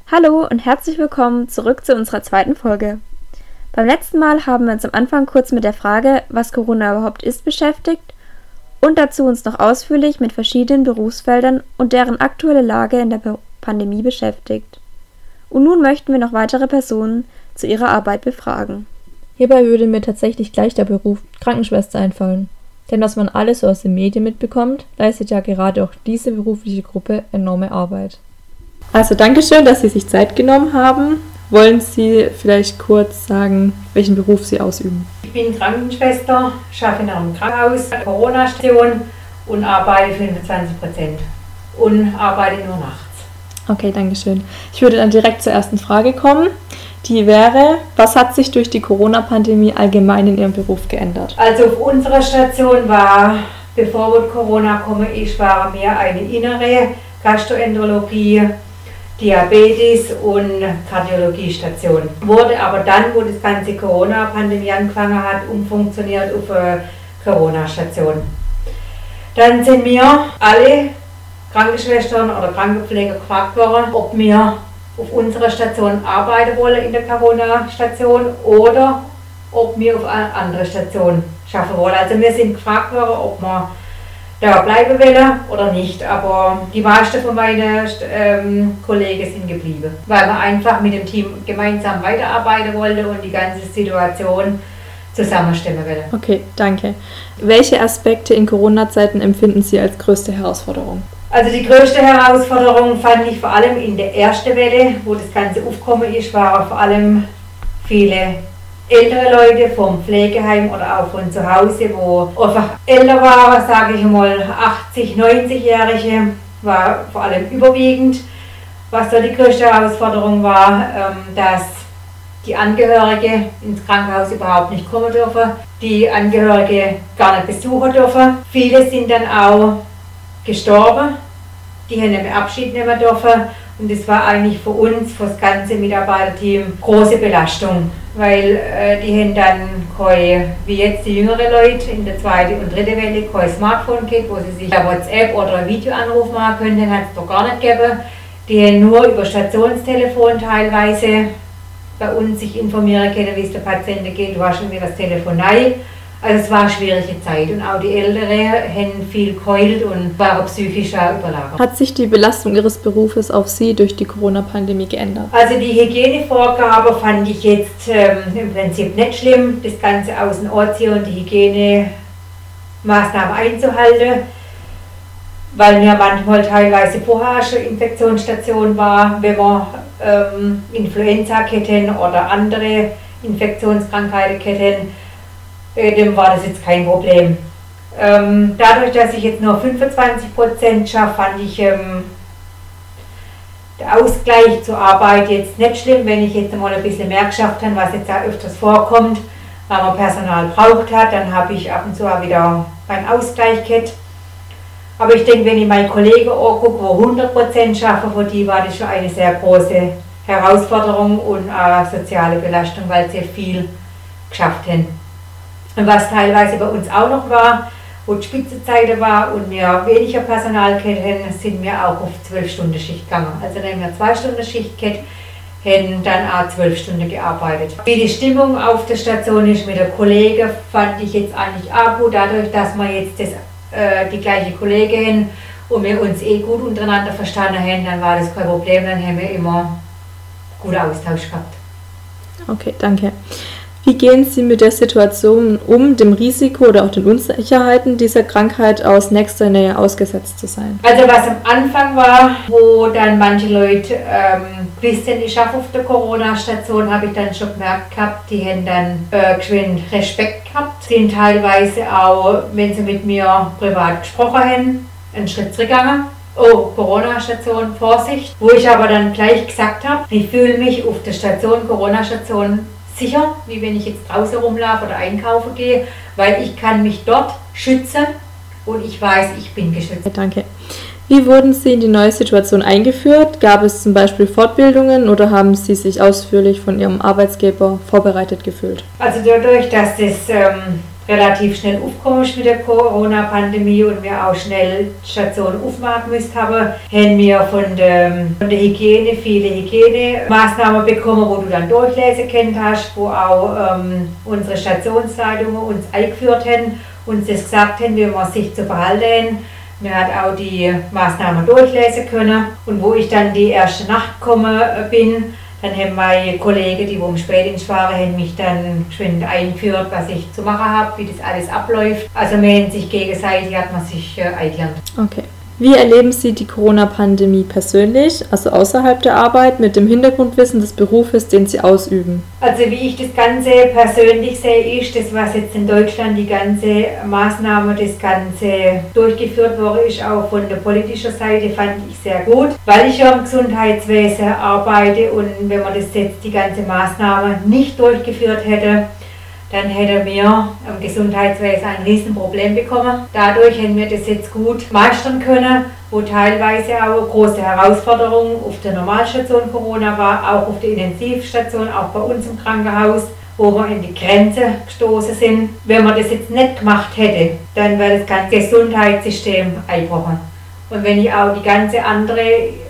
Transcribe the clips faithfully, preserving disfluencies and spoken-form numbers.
Hallo und herzlich willkommen zurück zu unserer zweiten Folge. Beim letzten Mal haben wir uns am Anfang kurz mit der Frage, was Corona überhaupt ist, beschäftigt und dazu uns noch ausführlich mit verschiedenen Berufsfeldern und deren aktuelle Lage in der Pandemie beschäftigt. Und nun möchten wir noch weitere Personen zu ihrer Arbeit befragen. Hierbei würde mir tatsächlich gleich der Beruf Krankenschwester einfallen. Denn was man alles so aus den Medien mitbekommt, leistet ja gerade auch diese berufliche Gruppe enorme Arbeit. Also Dankeschön, dass Sie sich Zeit genommen haben. Wollen Sie vielleicht kurz sagen, welchen Beruf Sie ausüben? Ich bin Krankenschwester, arbeite in einem Krankenhaus, Corona-Station und arbeite fünfundzwanzig Prozent und arbeite nur nachts. Okay, Dankeschön. Ich würde dann direkt zur ersten Frage kommen. Die wäre, was hat sich durch die Corona-Pandemie allgemein in Ihrem Beruf geändert? Also auf unserer Station war, bevor Corona komme, ich war mehr eine innere Gastroenterologie, Diabetes und Kardiologiestation. Wurde aber dann, wo das ganze Corona-Pandemie angefangen hat, umfunktioniert auf eine Corona-Station. Dann sind wir alle Krankenschwestern oder Krankenpfleger gefragt worden, ob wir auf unserer Station arbeiten wollen in der Corona-Station oder ob wir auf eine andere Station schaffen wollen. Also wir sind gefragt worden, ob wir da bleiben wollen oder nicht, aber die meisten von meinen ähm, Kollegen sind geblieben, weil wir einfach mit dem Team gemeinsam weiterarbeiten wollten und die ganze Situation zusammenstimmen wollen. Okay, danke. Welche Aspekte in Corona-Zeiten empfinden Sie als größte Herausforderung? Also die größte Herausforderung fand ich vor allem in der ersten Welle, wo das Ganze aufgekommen ist, waren vor allem viele ältere Leute vom Pflegeheim oder auch von zu Hause, wo einfach älter waren, sage ich mal achtzig-, neunzigjährige, war vor allem überwiegend. Was da die größte Herausforderung war, dass die Angehörige ins Krankenhaus überhaupt nicht kommen dürfen, die Angehörige gar nicht besuchen dürfen. Viele sind dann auch gestorben, die haben einen Abschied nehmen dürfen. Und das war eigentlich für uns, für das ganze Mitarbeiterteam, große Belastung, weil äh, die haben dann kein, wie jetzt die jüngeren Leute in der zweiten und dritten Welle, kein Smartphone gehabt, wo sie sich per WhatsApp oder einen Videoanruf machen können, den hat es doch gar nicht gegeben. Die haben nur über Stationstelefon teilweise bei uns sich informieren können, wie es der Patienten geht, du hast schon wieder das Telefon rein. Also es war eine schwierige Zeit und auch die Älteren haben viel geheult und waren psychisch auch überlagert. Hat sich die Belastung Ihres Berufes auf Sie durch die Corona-Pandemie geändert? Also die Hygienevorgabe fand ich jetzt ähm, im Prinzip nicht schlimm, das Ganze außen anziehen und die Hygienemaßnahmen einzuhalten, weil mir manchmal teilweise vorher schon Infektionsstation war, wenn wir ähm, Influenza hätten oder andere Infektionskrankheiten hätten. Dem war das jetzt kein Problem. Ähm, dadurch, dass ich jetzt nur fünfundzwanzig Prozent schaffe, fand ich ähm, der Ausgleich zur Arbeit jetzt nicht schlimm, wenn ich jetzt mal ein bisschen mehr geschafft habe, was jetzt auch öfters vorkommt, weil man Personal braucht hat, dann habe ich ab und zu auch wieder einen Ausgleich gehabt. Aber ich denke, wenn ich meine Kollegen angucke, die hundert Prozent schaffen, für die war das schon eine sehr große Herausforderung und eine soziale Belastung, weil sie viel geschafft haben. Und was teilweise bei uns auch noch war, wo die Spitzenzeiten war und wir weniger Personal hatten, sind wir auch auf zwölf Stunden Schicht gegangen. Also dann haben wir zwei Stunden Schicht gehabt, haben dann auch zwölf Stunden gearbeitet. Wie die Stimmung auf der Station ist mit den Kollegen, fand ich jetzt eigentlich auch gut, dadurch, dass wir jetzt das, äh, die gleiche Kollegin haben und wir uns eh gut untereinander verstanden haben, dann war das kein Problem, dann haben wir immer guten Austausch gehabt. Okay, danke. Wie gehen Sie mit der Situation um, dem Risiko oder auch den Unsicherheiten dieser Krankheit aus nächster Nähe ausgesetzt zu sein? Also was am Anfang war, wo dann manche Leute ähm, wissen, ich arbeite auf der Corona-Station, habe ich dann schon gemerkt gehabt, die haben dann äh, geschwind Respekt gehabt, sind teilweise auch, wenn sie mit mir privat gesprochen haben, einen Schritt zurückgegangen. Oh, Corona-Station, Vorsicht. Wo ich aber dann gleich gesagt habe, ich fühle mich auf der Station, Corona-Station, sicher, wie wenn ich jetzt draußen rumlaufe oder einkaufen gehe, weil ich kann mich dort schützen und ich weiß, ich bin geschützt. Danke. Wie wurden Sie in die neue Situation eingeführt? Gab es zum Beispiel Fortbildungen oder haben Sie sich ausführlich von Ihrem Arbeitgeber vorbereitet gefühlt? Also dadurch, dass das ähm, relativ schnell aufgekommen ist mit der Corona-Pandemie und wir auch schnell die Station aufmachen müssen haben, haben wir von der, von der Hygiene viele Hygienemaßnahmen bekommen, wo du dann durchlesen können hast, wo auch ähm, unsere Stationsleitungen uns eingeführt haben, uns das gesagt haben, wie man sich zu verhalten haben. Wir hat auch die Maßnahmen durchlesen können und wo ich dann die erste Nacht gekommen bin, dann haben meine Kollegen, die im Spätdienst waren, haben mich dann geschwind eingeführt, was ich zu machen habe, wie das alles abläuft. Also wir haben sich gegenseitig, hat man sich äh, eingelernt. Okay. Wie erleben Sie die Corona-Pandemie persönlich, also außerhalb der Arbeit, mit dem Hintergrundwissen des Berufes, den Sie ausüben? Also wie ich das Ganze persönlich sehe, ist das, was jetzt in Deutschland die ganze Maßnahme, das Ganze durchgeführt wurde, ist auch von der politischen Seite, fand ich sehr gut, weil ich ja im Gesundheitswesen arbeite und wenn man das jetzt die ganze Maßnahme nicht durchgeführt hätte, dann hätten wir im Gesundheitswesen ein Riesenproblem bekommen. Dadurch hätten wir das jetzt gut meistern können, wo teilweise auch eine große Herausforderung auf der Normalstation Corona war, auch auf der Intensivstation, auch bei uns im Krankenhaus, wo wir in die Grenze gestoßen sind. Wenn man das jetzt nicht gemacht hätte, dann wäre das ganze Gesundheitssystem eingebrochen. Und wenn ich auch die ganze andere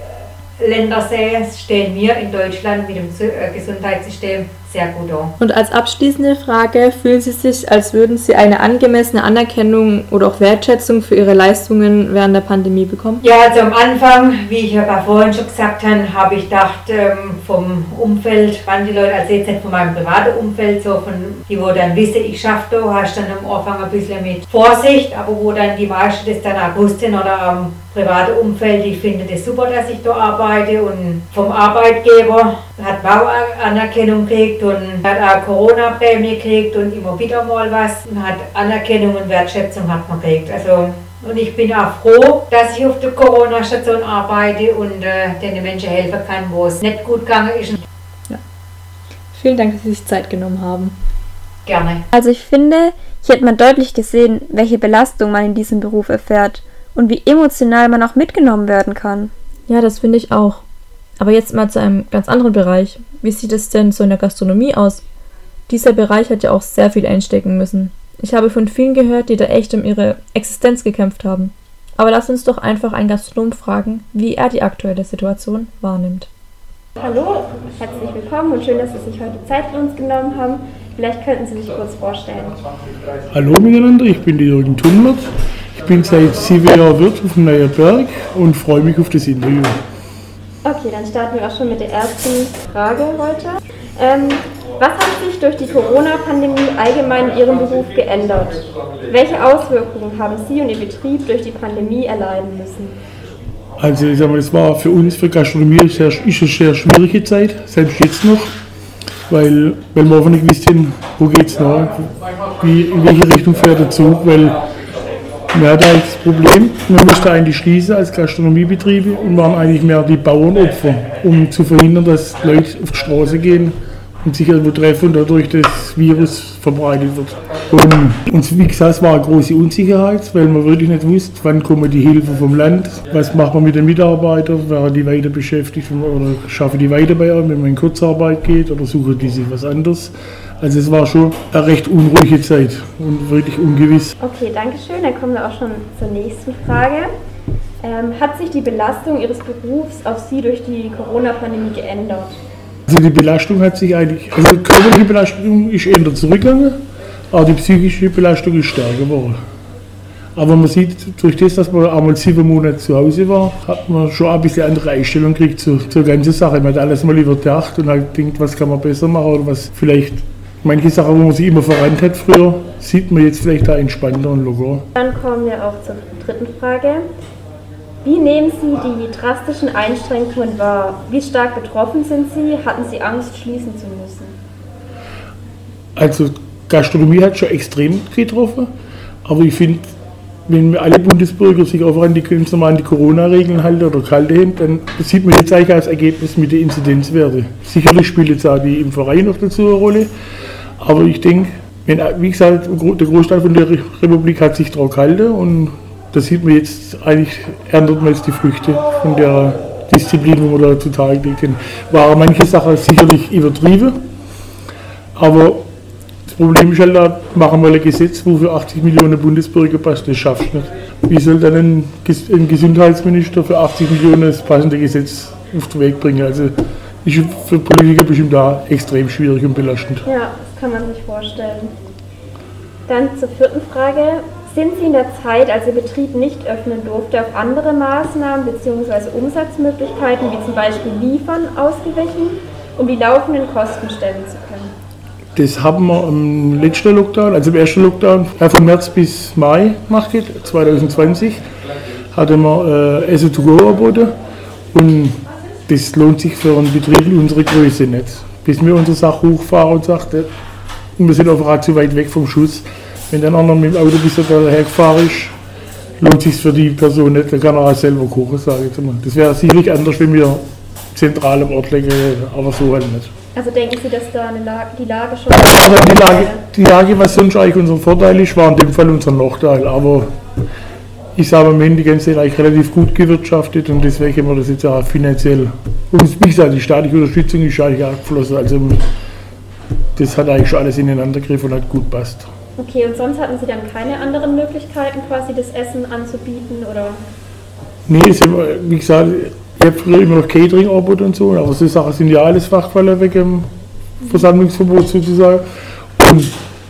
Länder sehe, stehen wir in Deutschland mit dem Gesundheitssystem sehr gut an. Und als abschließende Frage, fühlen Sie sich, als würden Sie eine angemessene Anerkennung oder auch Wertschätzung für Ihre Leistungen während der Pandemie bekommen? Ja, also am Anfang, wie ich ja vorhin schon gesagt habe, habe ich gedacht, vom Umfeld, wann die Leute, also jetzt nicht von meinem privaten Umfeld, so von die, wo dann wissen, ich schaffe da, hast dann am Anfang ein bisschen mit Vorsicht, aber wo dann die meisten das dann auch wussten oder am privaten Umfeld, ich finde das super, dass ich da arbeite und vom Arbeitgeber hat man auch Anerkennung gekriegt und hat auch Corona-Prämie gekriegt und immer wieder mal was und hat Anerkennung und Wertschätzung hat man gekriegt. Also, und ich bin auch froh, dass ich auf der Corona-Station arbeite und äh, den Menschen helfen kann, wo es nicht gut gegangen ist. Ja. Vielen Dank, dass Sie sich Zeit genommen haben. Gerne. Also ich finde, hier hat man deutlich gesehen, welche Belastung man in diesem Beruf erfährt und wie emotional man auch mitgenommen werden kann. Ja, das finde ich auch. Aber jetzt mal zu einem ganz anderen Bereich. Wie sieht es denn so in der Gastronomie aus? Dieser Bereich hat ja auch sehr viel einstecken müssen. Ich habe von vielen gehört, die da echt um ihre Existenz gekämpft haben. Aber lass uns doch einfach einen Gastronom fragen, wie er die aktuelle Situation wahrnimmt. Hallo, herzlich willkommen und schön, dass Sie sich heute Zeit für uns genommen haben. Vielleicht könnten Sie sich kurz vorstellen. Hallo miteinander, ich bin der Jürgen Thunwirth. Ich bin seit sieben Jahren Wirt auf dem Neuerberg und freue mich auf das Interview. Okay, dann starten wir auch schon mit der ersten Frage heute. Ähm, was hat sich durch die Corona-Pandemie allgemein in Ihrem Beruf geändert? Welche Auswirkungen haben Sie und Ihr Betrieb durch die Pandemie erleiden müssen? Also ich sag mal, das war für uns, für Gastronomie, sehr, ist eine sehr schwierige Zeit, selbst jetzt noch, weil, weil wir einfach nicht wissen, wo geht's noch, wie, in welche Richtung fährt der Zug, weil wir hatten eigentlich das Problem, wir mussten eigentlich schließen als Gastronomiebetriebe und waren eigentlich mehr die Bauernopfer, um zu verhindern, dass Leute auf die Straße gehen und sich irgendwo treffen und dadurch das Virus verbreitet wird. Und, und wie gesagt, es war eine große Unsicherheit, weil man wirklich nicht wusste, wann kommen die Hilfen vom Land, was macht man mit den Mitarbeitern, werden die weiter beschäftigt oder schaffen die weiter bei einem, wenn man in Kurzarbeit geht oder suchen die sich was anderes. Also es war schon eine recht unruhige Zeit und wirklich ungewiss. Okay, danke schön. Dann kommen wir auch schon zur nächsten Frage. Ähm, hat sich die Belastung Ihres Berufs auf Sie durch die Corona-Pandemie geändert? Also die Belastung hat sich eigentlich, also die körperliche Belastung ist eher zurückgegangen, aber die psychische Belastung ist stärker geworden. Aber man sieht, durch das, dass man einmal sieben Monate zu Hause war, hat man schon ein bisschen andere Einstellung gekriegt zur, zur ganzen Sache. Man hat alles mal überdacht und hat gedacht, was kann man besser machen oder was vielleicht. Manche Sachen, wo man sich immer verrannt hat früher, sieht man jetzt vielleicht da entspannter und lockerer. Dann kommen wir auch zur dritten Frage. Wie nehmen Sie die drastischen Einschränkungen wahr? Wie stark betroffen sind Sie? Hatten Sie Angst, schließen zu müssen? Also Gastronomie hat schon extrem getroffen, aber ich finde, wenn alle Bundesbürger sich auch an die, ganz normal an die Corona-Regeln halten oder kalt haben, dann sieht man jetzt eigentlich als Ergebnis mit den Inzidenzwerten. Sicherlich spielt jetzt auch die im Verein noch dazu eine Rolle, aber ich denke, wenn, wie gesagt, der Großteil von der Republik hat sich daran gehalten und da sieht man jetzt, eigentlich erntet man jetzt die Früchte von der Disziplin, die wir da zutage gelegt haben. Waren manche Sachen sicherlich übertrieben, aber Problem ist halt, da machen wir ein Gesetz, wo für achtzig Millionen Bundesbürger passt, das schaffst du nicht. Wie soll dann ein, ein Gesundheitsminister für achtzig Millionen das passende Gesetz auf den Weg bringen? Also ist für Politiker bestimmt da extrem schwierig und belastend. Ja, das kann man sich vorstellen. Dann zur vierten Frage. Sind Sie in der Zeit, als Ihr Betrieb nicht öffnen durfte, auf andere Maßnahmen bzw. Umsatzmöglichkeiten, wie zum Beispiel Liefern, ausgewichen, um die laufenden Kosten stemmen zu können? Das haben wir im letzten Lockdown, also im ersten Lockdown, von März bis Mai gemacht, zwanzig zwanzig, hatten wir äh, Essen to go angeboten und das lohnt sich für einen Betrieb in unserer Größe nicht. Bis wir unsere Sache hochfahren und sagen, wir sind einfach zu weit weg vom Schuss. Wenn der andere mit dem Auto bis daher gefahren ist, lohnt es sich für die Person nicht, dann kann er auch selber kochen, sage ich jetzt mal. Das wäre sicherlich anders, wenn wir zentral am Ort legen, aber so halt nicht. Also denken Sie, dass da eine Lage, die Lage schon... Aber die Lage, die Lage, was sonst eigentlich unser Vorteil ist, war in dem Fall unser Nachteil. Aber ich sage, wir haben die ganze Zeit eigentlich relativ gut gewirtschaftet und deswegen haben wir das jetzt auch finanziell... Und wie gesagt, die staatliche Unterstützung ist eigentlich auch geflossen. Also das hat eigentlich schon alles ineinander gegriffen und hat gut passt. Okay, und sonst hatten Sie dann keine anderen Möglichkeiten, quasi das Essen anzubieten, oder? Nee, es haben, wie gesagt, ich habe früher immer noch Catering angeboten und so, aber so Sachen sind ja alles Fachfälle wegen dem Versammlungsverbot sozusagen. Und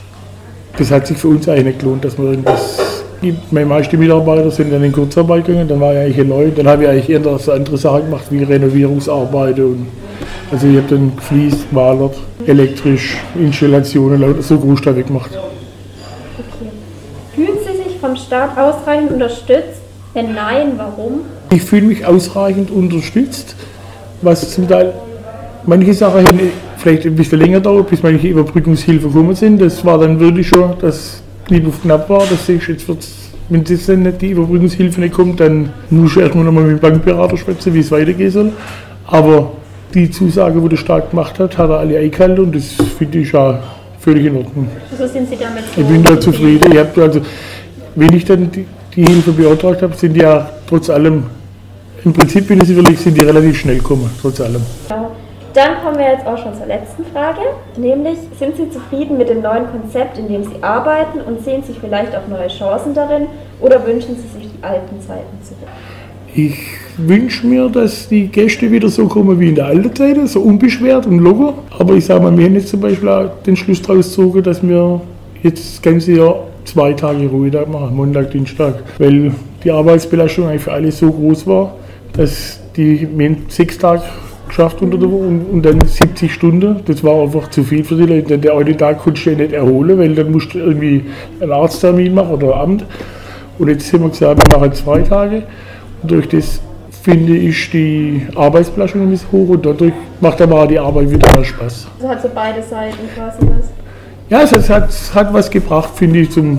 das hat sich für uns eigentlich nicht gelohnt, dass wir irgendwas... Meine meisten Mitarbeiter sind dann in Kurzarbeit gegangen, dann war ich eigentlich neu, dann habe ich eigentlich eher so andere Sachen gemacht, wie Renovierungsarbeiten. Und also ich habe dann gefliest, gemalert, elektrisch, Installationen, so Großteile gemacht. Okay. Fühlen Sie sich vom Staat ausreichend unterstützt? Wenn nein, warum? Ich fühle mich ausreichend unterstützt, was zum Teil manche Sachen hätten vielleicht ein bisschen länger dauert, bis manche Überbrückungshilfen gekommen sind. Das war dann wirklich schon, dass knapp auf knapp war. Das sehe ich jetzt, wenn das dann nicht, die Überbrückungshilfe nicht kommt, dann muss ich erstmal nochmal mit dem Bankberater sprechen, wie es weitergehen soll. Aber die Zusage, die der Staat gemacht hat, hat er alle eingehalten und das finde ich auch völlig in Ordnung. Also sind Sie damit so? Ich bin da zufrieden. Ich hab, also, wenn ich dann die, die Hilfe beantragt habe, sind die ja trotz allem, im Prinzip bin ich überlegt, sind die relativ schnell gekommen, trotz allem. Genau. Dann kommen wir jetzt auch schon zur letzten Frage, nämlich, sind Sie zufrieden mit dem neuen Konzept, in dem Sie arbeiten und sehen sich vielleicht auch neue Chancen darin oder wünschen Sie sich die alten Zeiten zurück? Ich wünsche mir, dass die Gäste wieder so kommen wie in der alten Zeit, so unbeschwert und locker. Aber ich sage mal, wir haben jetzt zum Beispiel auch den Schluss daraus gezogen, dass wir jetzt das ganze Jahr zwei Tage Ruhetag machen, Montag, Dienstag. Weil die Arbeitsbelastung eigentlich für alle so groß war, dass die, wir haben sechs Tage geschafft unter der Woche und, und dann siebzig Stunden. Das war einfach zu viel für die Leute. Der eine Tag konntest du ja nicht erholen, weil dann musst du irgendwie einen Arzttermin machen oder Amt. Und jetzt haben wir gesagt, wir machen zwei Tage. Und durch das finde ich die Arbeitsbelastung ein bisschen hoch und dadurch macht aber auch die Arbeit wieder mehr Spaß. Also hat so beide Seiten quasi was? Ja, es hat, es hat was gebracht, finde ich. Zum,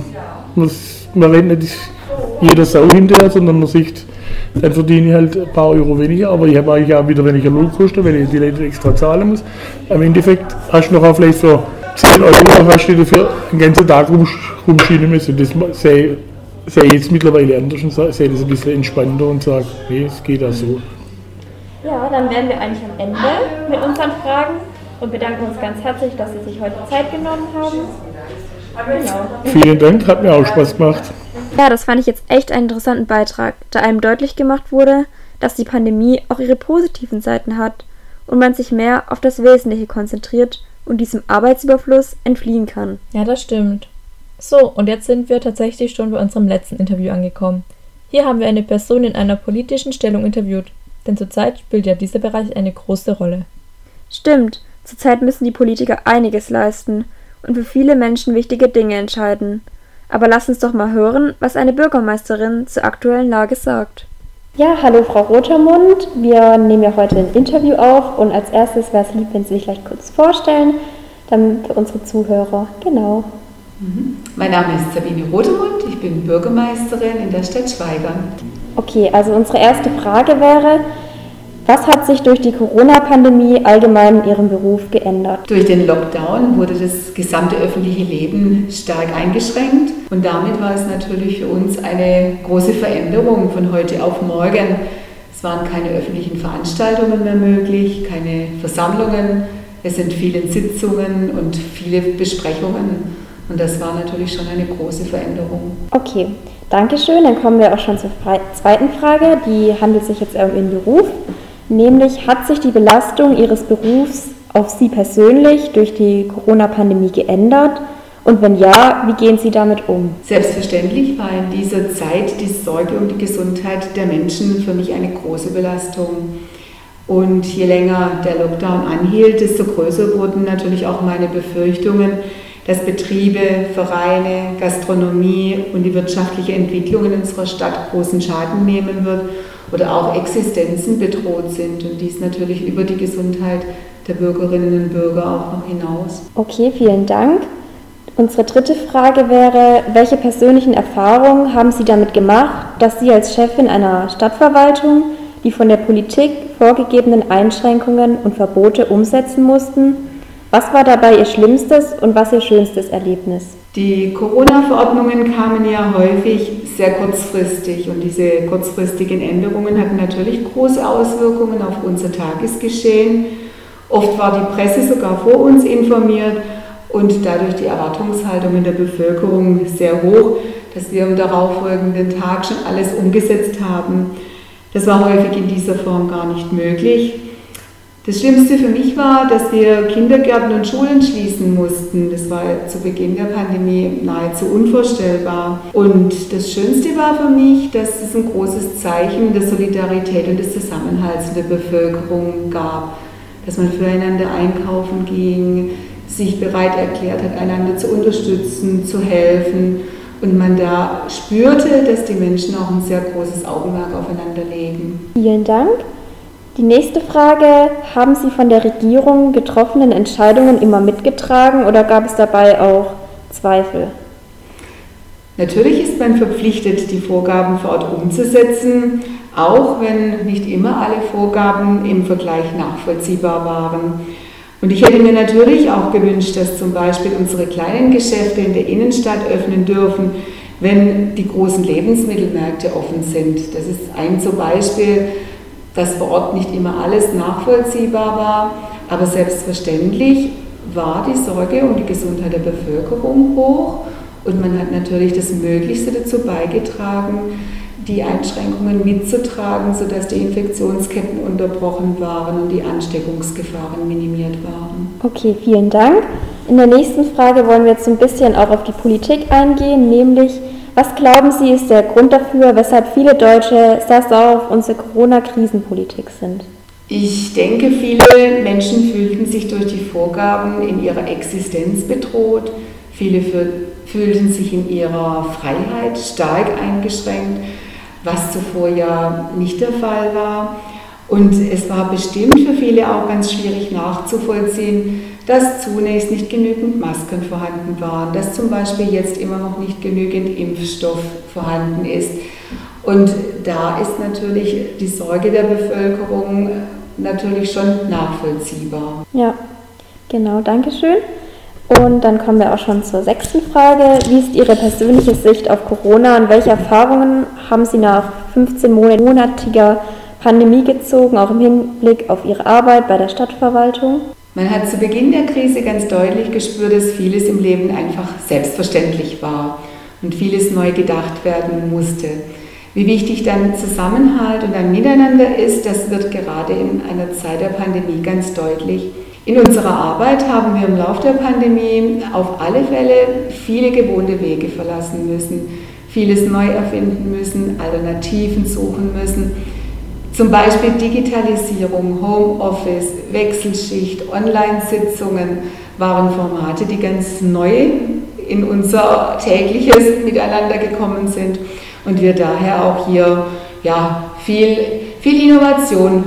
man rennt nicht jeder Sau hinterher, sondern man sieht, dann verdiene ich halt ein paar Euro weniger, aber ich habe eigentlich auch wieder weniger Lohnkosten, weil ich die Leute extra zahlen muss. Am Endeffekt hast du noch auch vielleicht für zehn Euro hast du dafür einen ganzen Tag rum, rumschienen müssen. Das sehe sehe ich jetzt mittlerweile anders und sehe das ein bisschen entspannter und sage, nee, es geht auch so. Ja, dann wären wir eigentlich am Ende mit unseren Fragen und bedanken uns ganz herzlich, dass Sie sich heute Zeit genommen haben. Genau. Vielen Dank, hat mir auch Spaß gemacht. Ja, das fand ich jetzt echt einen interessanten Beitrag, da einem deutlich gemacht wurde, dass die Pandemie auch ihre positiven Seiten hat und man sich mehr auf das Wesentliche konzentriert und diesem Arbeitsüberfluss entfliehen kann. Ja, das stimmt. So, und jetzt sind wir tatsächlich schon bei unserem letzten Interview angekommen. Hier haben wir eine Person in einer politischen Stellung interviewt, denn zurzeit spielt ja dieser Bereich eine große Rolle. Stimmt, zurzeit müssen die Politiker einiges leisten und für viele Menschen wichtige Dinge entscheiden. Aber lass uns doch mal hören, was eine Bürgermeisterin zur aktuellen Lage sagt. Ja, hallo Frau Rotermund, wir nehmen ja heute ein Interview auf und als erstes wäre es lieb, wenn Sie sich vielleicht kurz vorstellen, dann für unsere Zuhörer. Genau. Mein Name ist Sabine Rotermund, ich bin Bürgermeisterin in der Stadt Schweigern. Okay, also unsere erste Frage wäre, was hat sich durch die Corona-Pandemie allgemein in Ihrem Beruf geändert? Durch den Lockdown wurde das gesamte öffentliche Leben stark eingeschränkt und damit war es natürlich für uns eine große Veränderung von heute auf morgen. Es waren keine öffentlichen Veranstaltungen mehr möglich, keine Versammlungen, Es sind viele Sitzungen und viele Besprechungen. Und das war natürlich schon eine große Veränderung. Okay, danke schön. Dann kommen wir auch schon zur zweiten Frage. Die handelt sich jetzt um Ihren Beruf. Nämlich, hat sich die Belastung Ihres Berufs auf Sie persönlich durch die Corona-Pandemie geändert? Und wenn ja, wie gehen Sie damit um? Selbstverständlich war in dieser Zeit die Sorge um die Gesundheit der Menschen für mich eine große Belastung. Und je länger der Lockdown anhielt, desto größer wurden natürlich auch meine Befürchtungen, dass Betriebe, Vereine, Gastronomie und die wirtschaftliche Entwicklung in unserer Stadt großen Schaden nehmen wird oder auch Existenzen bedroht sind. Und dies natürlich über die Gesundheit der Bürgerinnen und Bürger auch noch hinaus. Okay, vielen Dank. Unsere dritte Frage wäre, welche persönlichen Erfahrungen haben Sie damit gemacht, dass Sie als Chefin einer Stadtverwaltung die von der Politik vorgegebenen Einschränkungen und Verbote umsetzen mussten? Was war dabei Ihr schlimmstes und was Ihr schönstes Erlebnis? Die Corona-Verordnungen kamen ja häufig sehr kurzfristig und diese kurzfristigen Änderungen hatten natürlich große Auswirkungen auf unser Tagesgeschehen. Oft war die Presse sogar vor uns informiert und dadurch die Erwartungshaltung in der Bevölkerung sehr hoch, dass wir am darauffolgenden Tag schon alles umgesetzt haben. Das war häufig in dieser Form gar nicht möglich. Das Schlimmste für mich war, dass wir Kindergärten und Schulen schließen mussten. Das war zu Beginn der Pandemie nahezu unvorstellbar. Und das Schönste war für mich, dass es ein großes Zeichen der Solidarität und des Zusammenhalts in der Bevölkerung gab. Dass man füreinander einkaufen ging, sich bereit erklärt hat, einander zu unterstützen, zu helfen. Und man da spürte, dass die Menschen auch ein sehr großes Augenmerk aufeinander legen. Vielen Dank. Die nächste Frage, haben Sie von der Regierung getroffenen Entscheidungen immer mitgetragen oder gab es dabei auch Zweifel? Natürlich ist man verpflichtet, die Vorgaben vor Ort umzusetzen, auch wenn nicht immer alle Vorgaben im Vergleich nachvollziehbar waren. Und ich hätte mir natürlich auch gewünscht, dass zum Beispiel unsere kleinen Geschäfte in der Innenstadt öffnen dürfen, wenn die großen Lebensmittelmärkte offen sind. Das ist ein so Beispiel, dass vor Ort nicht immer alles nachvollziehbar war, aber selbstverständlich war die Sorge um die Gesundheit der Bevölkerung hoch und man hat natürlich das Möglichste dazu beigetragen, die Einschränkungen mitzutragen, sodass die Infektionsketten unterbrochen waren und die Ansteckungsgefahren minimiert waren. Okay, vielen Dank. In der nächsten Frage wollen wir jetzt ein bisschen auch auf die Politik eingehen, nämlich, was glauben Sie, ist der Grund dafür, weshalb viele Deutsche sehr sauer auf unsere Corona-Krisenpolitik sind? Ich denke, viele Menschen fühlten sich durch die Vorgaben in ihrer Existenz bedroht. Viele fühlten sich in ihrer Freiheit stark eingeschränkt, was zuvor ja nicht der Fall war. Und es war bestimmt für viele auch ganz schwierig nachzuvollziehen, dass zunächst nicht genügend Masken vorhanden waren, dass zum Beispiel jetzt immer noch nicht genügend Impfstoff vorhanden ist. Und da ist natürlich die Sorge der Bevölkerung natürlich schon nachvollziehbar. Ja, genau, danke schön. Und dann kommen wir auch schon zur sechsten Frage. Wie ist Ihre persönliche Sicht auf Corona und welche Erfahrungen haben Sie nach fünfzehnmonatiger Pandemie gezogen, auch im Hinblick auf Ihre Arbeit bei der Stadtverwaltung? Man hat zu Beginn der Krise ganz deutlich gespürt, dass vieles im Leben einfach selbstverständlich war und vieles neu gedacht werden musste. Wie wichtig dann Zusammenhalt und ein Miteinander ist, das wird gerade in einer Zeit der Pandemie ganz deutlich. In unserer Arbeit haben wir im Laufe der Pandemie auf alle Fälle viele gewohnte Wege verlassen müssen, vieles neu erfinden müssen, Alternativen suchen müssen. Zum Beispiel Digitalisierung, Homeoffice, Wechselschicht, Online-Sitzungen waren Formate, die ganz neu in unser tägliches Miteinander gekommen sind und wir daher auch hier ja, viel, viel Innovation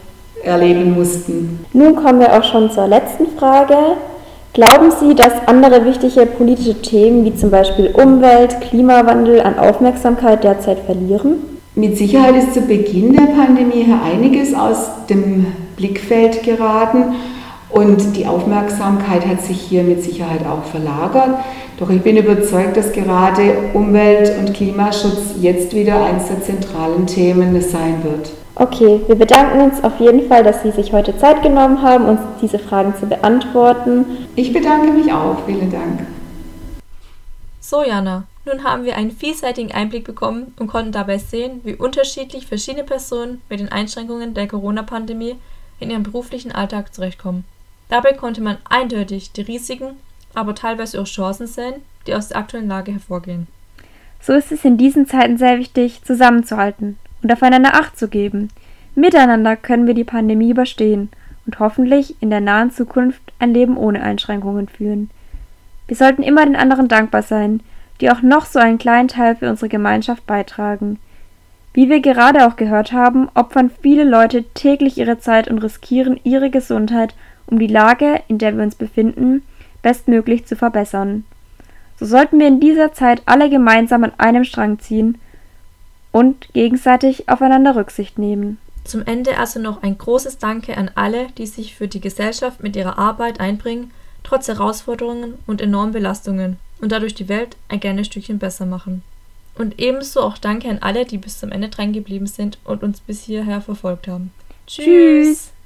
erleben mussten. Nun kommen wir auch schon zur letzten Frage. Glauben Sie, dass andere wichtige politische Themen wie zum Beispiel Umwelt, Klimawandel an Aufmerksamkeit derzeit verlieren? Mit Sicherheit ist zu Beginn der Pandemie her einiges aus dem Blickfeld geraten und die Aufmerksamkeit hat sich hier mit Sicherheit auch verlagert. Doch ich bin überzeugt, dass gerade Umwelt- und Klimaschutz jetzt wieder eines der zentralen Themen sein wird. Okay, wir bedanken uns auf jeden Fall, dass Sie sich heute Zeit genommen haben, uns diese Fragen zu beantworten. Ich bedanke mich auch. Vielen Dank. So, Jana, nun haben wir einen vielseitigen Einblick bekommen und konnten dabei sehen, wie unterschiedlich verschiedene Personen mit den Einschränkungen der Corona-Pandemie in ihrem beruflichen Alltag zurechtkommen. Dabei konnte man eindeutig die Risiken, aber teilweise auch Chancen sehen, die aus der aktuellen Lage hervorgehen. So ist es in diesen Zeiten sehr wichtig, zusammenzuhalten und aufeinander Acht zu geben. Miteinander können wir die Pandemie überstehen und hoffentlich in der nahen Zukunft ein Leben ohne Einschränkungen führen. Wir sollten immer den anderen dankbar sein, die auch noch so einen kleinen Teil für unsere Gemeinschaft beitragen. Wie wir gerade auch gehört haben, opfern viele Leute täglich ihre Zeit und riskieren ihre Gesundheit, um die Lage, in der wir uns befinden, bestmöglich zu verbessern. So sollten wir in dieser Zeit alle gemeinsam an einem Strang ziehen und gegenseitig aufeinander Rücksicht nehmen. Zum Ende also noch ein großes Danke an alle, die sich für die Gesellschaft mit ihrer Arbeit einbringen, trotz Herausforderungen und enormen Belastungen und dadurch die Welt ein kleines Stückchen besser machen. Und ebenso auch Danke an alle, die bis zum Ende dran geblieben sind und uns bis hierher verfolgt haben. Tschüss! Tschüss.